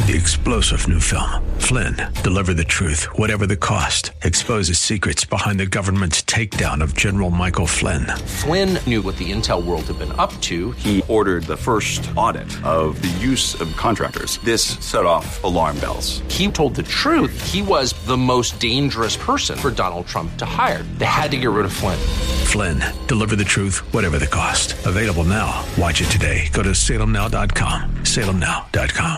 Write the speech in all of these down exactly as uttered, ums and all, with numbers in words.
The explosive new film, Flynn, deliver the truth, whatever the cost, exposes secrets behind the government's takedown of General Michael Flynn. Flynn knew what the intel world had been up to. He ordered the first audit of the use of contractors. This set off alarm bells. He told the truth. He was the most dangerous person for Donald Trump to hire. They had to get rid of Flynn. Flynn, deliver the truth, whatever the cost. Available now. Watch it today. Go to salem now dot com. salem now dot com.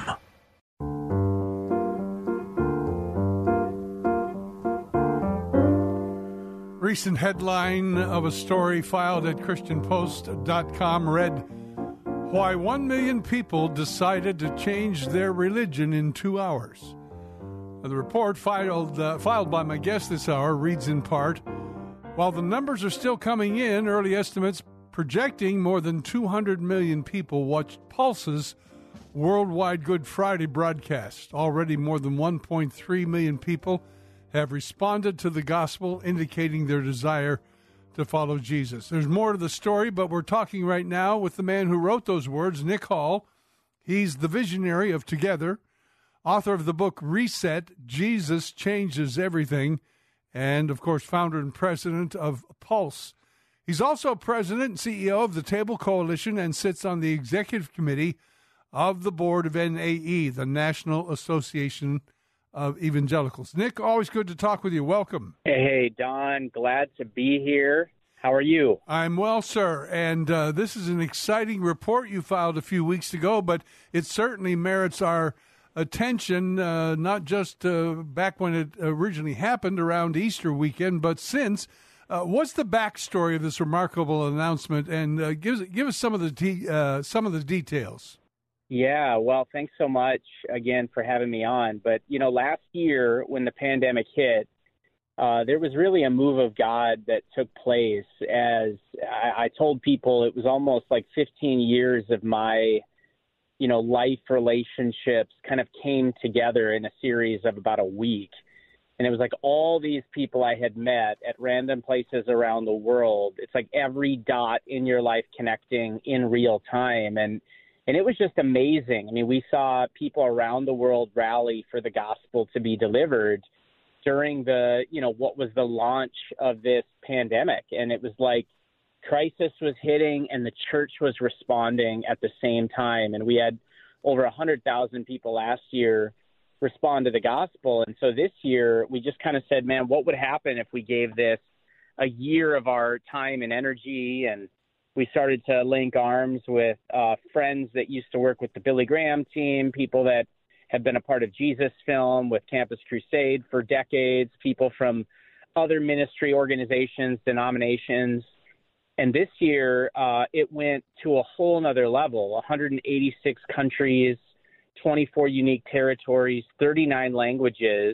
Recent headline of a story filed at christian post dot com read, "Why one million people decided to change their religion in two hours." The report filed, uh, filed by my guest this hour reads in part, "While the numbers are still coming in, early estimates projecting more than two hundred million people watched Pulse's worldwide Good Friday broadcast. Already more than one point three million people have responded to the gospel, indicating their desire to follow Jesus." There's more to the story, but we're talking right now with the man who wrote those words, Nick Hall. He's the visionary of Together, author of the book Reset, Jesus Changes Everything, and, of course, founder and president of Pulse. He's also president and C E O of the Table Coalition and sits on the executive committee of the board of N A E, the National Association of Evangelicals. Nick, always good to talk with you. Welcome. Hey, Don. Glad to be here. How are you? I'm well, sir. And uh, this is an exciting report you filed a few weeks ago, but it certainly merits our attention, uh, not just uh, back when it originally happened around Easter weekend, but since. Uh, what's the backstory of this remarkable announcement? And uh, give, us, give us some of the de- uh, some of the details. Yeah, well, thanks so much again for having me on. But, you know, last year when the pandemic hit, uh, there was really a move of God that took place. As I, I told people, it was almost like fifteen years of my, you know, life relationships kind of came together in a series of about a week. And it was like all these people I had met at random places around the world. It's like every dot in your life connecting in real time. And And it was just amazing. I mean, we saw people around the world rally for the gospel to be delivered during the, you know, what was the launch of this pandemic. And it was like crisis was hitting and the church was responding at the same time. And we had over one hundred thousand people last year respond to the gospel. And so this year we just kind of said, man, what would happen if we gave this a year of our time and energy? And we started to link arms with uh, friends that used to work with the Billy Graham team, people that have been a part of Jesus Film with Campus Crusade for decades, people from other ministry organizations, denominations. And this year, uh, it went to a whole nother level, one hundred eighty-six countries, twenty-four unique territories, thirty-nine languages.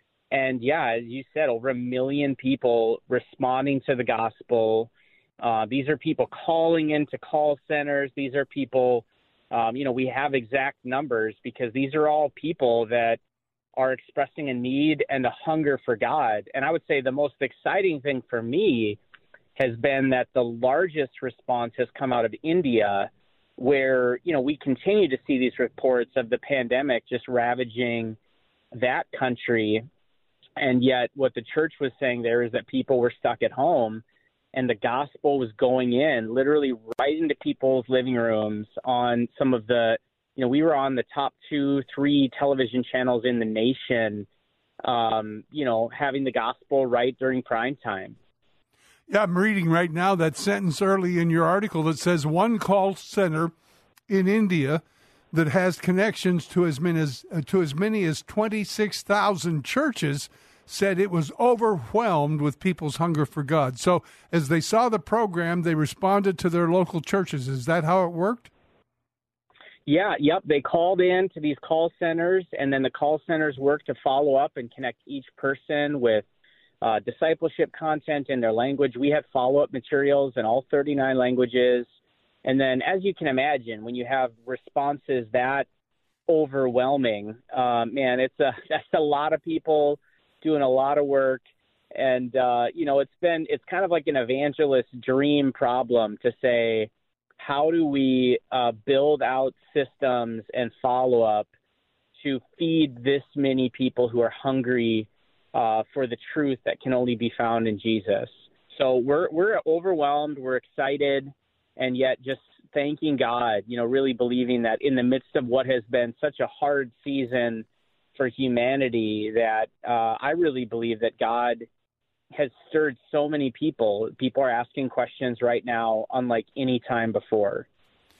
And yeah, as you said, over a million people responding to the gospel. Uh, these are people calling into call centers. These are people, um, you know, we have exact numbers because these are all people that are expressing a need and a hunger for God. And I would say the most exciting thing for me has been that the largest response has come out of India, where, you know, we continue to see these reports of the pandemic just ravaging that country. And yet what the church was saying there is that people were stuck at home. And the gospel was going in literally right into people's living rooms on some of the, you know, we were on the top two, three television channels in the nation, um, you know, having the gospel right during prime time. Yeah, I'm reading right now that sentence early in your article that says one call center in India that has connections to as many as, uh, to as many as twenty-six thousand churches said it was overwhelmed with people's hunger for God. So as they saw the program, they responded to their local churches. Is that how it worked? Yeah, yep. They called in to these call centers, and then the call centers worked to follow up and connect each person with uh, discipleship content in their language. We had follow-up materials in all thirty-nine languages. And then, as you can imagine, when you have responses that overwhelming, uh, man, it's a that's a lot of people doing a lot of work. And, uh, you know, it's been, it's kind of like an evangelist dream problem to say, how do we uh, build out systems and follow up to feed this many people who are hungry uh, for the truth that can only be found in Jesus. So we're we're overwhelmed, we're excited, and yet just thanking God, you know, really believing that in the midst of what has been such a hard season for humanity, that uh, I really believe that God has stirred so many people. People are asking questions right now unlike any time before.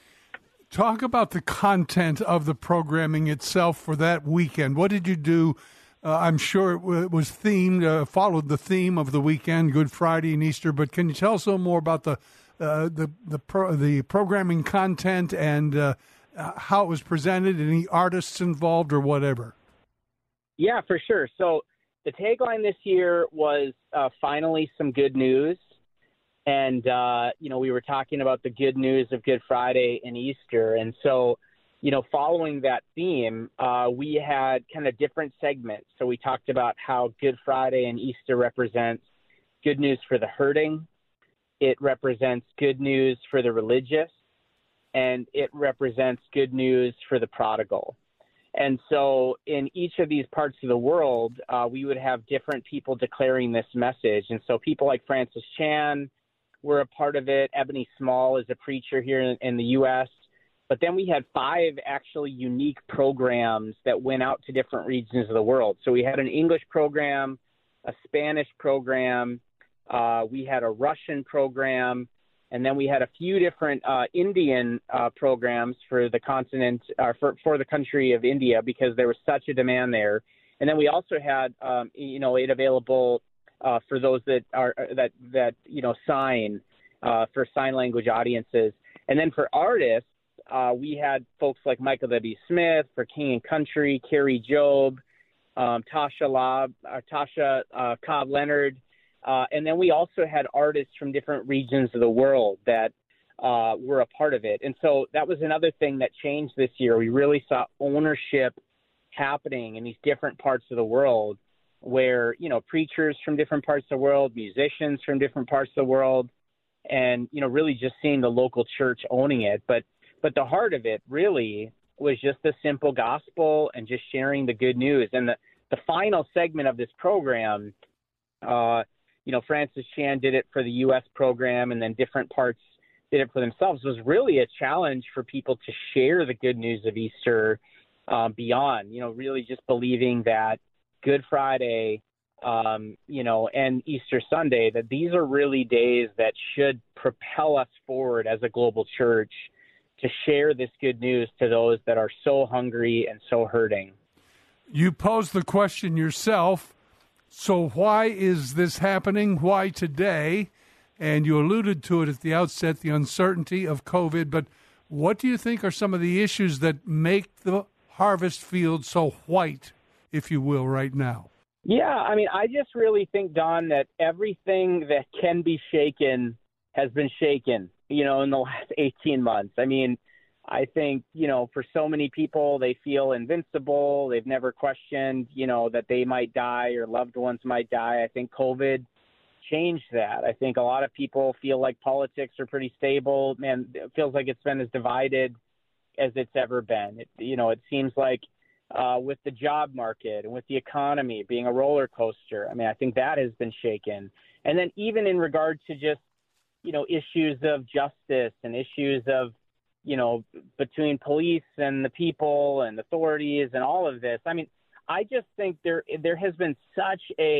Talk about the content of the programming itself for that weekend. What did you do? Uh, I'm sure it w- was themed, uh, followed the theme of the weekend, Good Friday and Easter. But can you tell us a little more about the uh, the the, pro- the programming content and uh, uh, how it was presented? Any artists involved or whatever? Yeah, for sure. So the tagline this year was uh, finally some good news. And, uh, you know, we were talking about the good news of Good Friday and Easter. And so, you know, following that theme, uh, we had kind of different segments. So we talked about how Good Friday and Easter represents good news for the hurting. It represents good news for the religious. And it represents good news for the prodigal. And so in each of these parts of the world, uh, we would have different people declaring this message. And so people like Francis Chan were a part of it. Ebony Small is a preacher here in, in the U S But then we had five actually unique programs that went out to different regions of the world. So we had an English program, a Spanish program, uh, we had a Russian program, and then we had a few different uh, Indian uh, programs for the continent, uh, for, for the country of India, because there was such a demand there. And then we also had, um, you know, it available Uh, for those that are that that you know sign uh, for sign language audiences, and then for artists, uh, we had folks like Michael W. Smith for King and Country, Carrie Job, um, Tasha Lob, uh, Tasha uh, Cobb Leonard, uh, and then we also had artists from different regions of the world that uh, were a part of it. And so that was another thing that changed this year. We really saw ownership happening in these different parts of the world, where, you know, preachers from different parts of the world, musicians from different parts of the world, and, you know, really just seeing the local church owning it. But but the heart of it really was just the simple gospel and just sharing the good news. And the, the final segment of this program, uh, you know, Francis Chan did it for the U S program, and then different parts did it for themselves, was really a challenge for people to share the good news of Easter uh, beyond, you know, really just believing that Good Friday, um, you know, and Easter Sunday, that these are really days that should propel us forward as a global church to share this good news to those that are so hungry and so hurting. You posed the question yourself, so why is this happening? Why today? And you alluded to it at the outset, the uncertainty of COVID, but what do you think are some of the issues that make the harvest field so white, if you will, right now? Yeah, I mean, I just really think, Don, that everything that can be shaken has been shaken, you know, in the last eighteen months. I mean, I think, you know, for so many people, they feel invincible. They've never questioned, you know, that they might die or loved ones might die. I think COVID changed that. I think a lot of people feel like politics are pretty stable. Man, it feels like it's been as divided as it's ever been. It, you know, it seems like Uh, with the job market and with the economy being a roller coaster. I mean, I think that has been shaken. And then even in regard to just, you know, issues of justice and issues of, you know, between police and the people and authorities and all of this. I mean, I just think there there has been such a,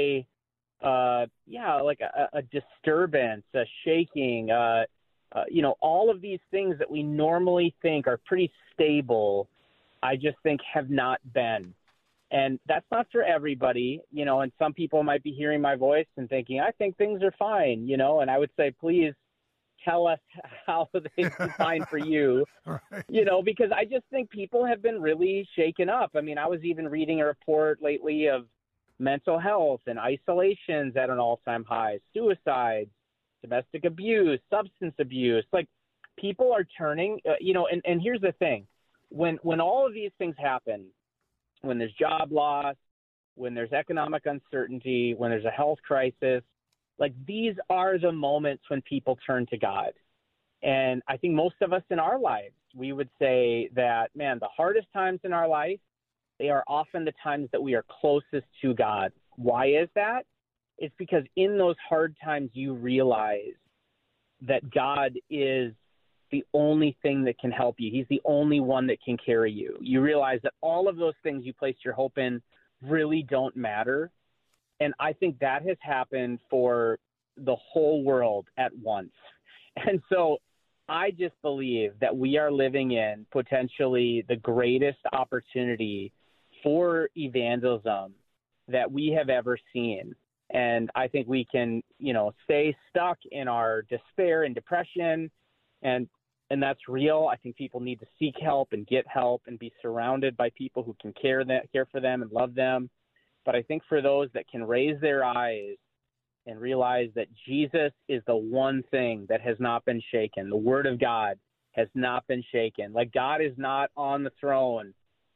uh, yeah, like a, a disturbance, a shaking, uh, uh, you know, all of these things that we normally think are pretty stable, I just think have not been. And that's not for everybody, you know, and some people might be hearing my voice and thinking, I think things are fine, you know, and I would say, please tell us how things are fine for you, right. You know, because I just think people have been really shaken up. I mean, I was even reading a report lately of mental health and isolations at an all-time high, suicides, domestic abuse, substance abuse. Like, people are turning, uh, you know, and, and here's the thing. When when all of these things happen, when there's job loss, when there's economic uncertainty, when there's a health crisis, like these are the moments when people turn to God. And I think most of us in our lives, we would say that, man, the hardest times in our life they are often the times that we are closest to God. Why is that? It's because in those hard times you realize that God is the only thing that can help you. He's the only one that can carry you. You realize that all of those things you placed your hope in really don't matter. And I think that has happened for the whole world at once. And so I just believe that we are living in potentially the greatest opportunity for evangelism that we have ever seen. And I think we can, you know, stay stuck in our despair and depression, and and that's real. I think people need to seek help and get help and be surrounded by people who can care that care for them and love them. But I think for those that can raise their eyes and realize that Jesus is the one thing that has not been shaken, the Word of God has not been shaken. Like, God is not on the throne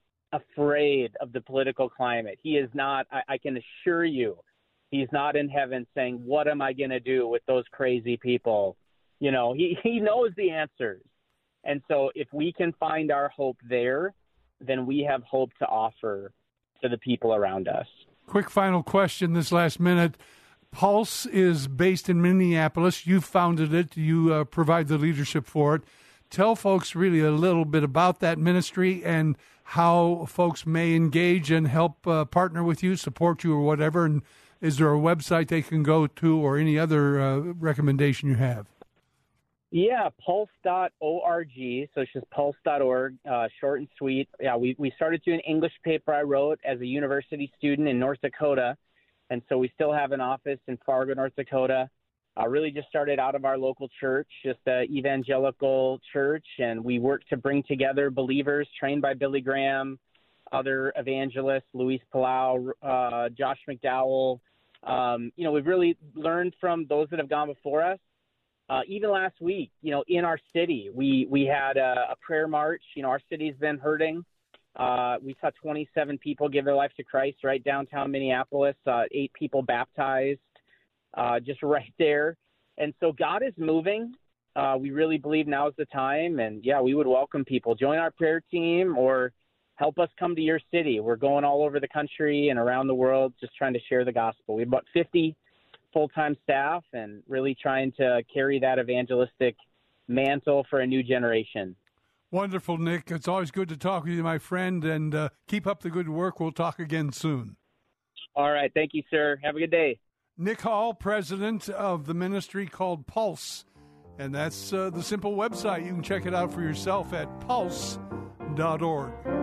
afraid of the political climate. He is not, I, I can assure you, he's not in heaven saying, what am I going to do with those crazy people? You know, he, he knows the answers. And so if we can find our hope there, then we have hope to offer to the people around us. Quick final question this last minute. Pulse is based in Minneapolis. You founded it. You uh, provide the leadership for it. Tell folks really a little bit about that ministry and how folks may engage and help uh, partner with you, support you, or whatever. And is there a website they can go to or any other uh, recommendation you have? Yeah, pulse dot org. So it's just pulse dot org, uh, short and sweet. Yeah, we, we started doing an English paper I wrote as a university student in North Dakota. And so we still have an office in Fargo, North Dakota. Uh, really just started out of our local church, just an evangelical church. And we work to bring together believers trained by Billy Graham, other evangelists, Luis Palau, uh, Josh McDowell. Um, you know, we've really learned from those that have gone before us. Uh, even last week, you know, in our city, we, we had a, a prayer march. You know, our city's been hurting. Uh, we saw twenty-seven people give their life to Christ right downtown Minneapolis, uh, eight people baptized uh, just right there. And so God is moving. Uh, we really believe now is the time. And, yeah, we would welcome people. Join our prayer team or help us come to your city. We're going all over the country and around the world just trying to share the gospel. We have about fifty full-time staff and really trying to carry that evangelistic mantle for a new generation. Wonderful, Nick. It's always good to talk with you, my friend, and uh, keep up the good work. We'll talk again soon. All right. Thank you, sir. Have a good day. Nick Hall, president of the ministry called Pulse, and that's uh, the simple website. You can check it out for yourself at pulse dot org.